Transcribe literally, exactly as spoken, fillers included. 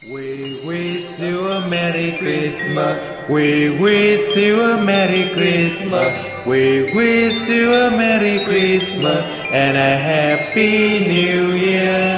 We wish you a Merry Christmas. We wish you a Merry Christmas. We wish you a Merry Christmas and a Happy New Year.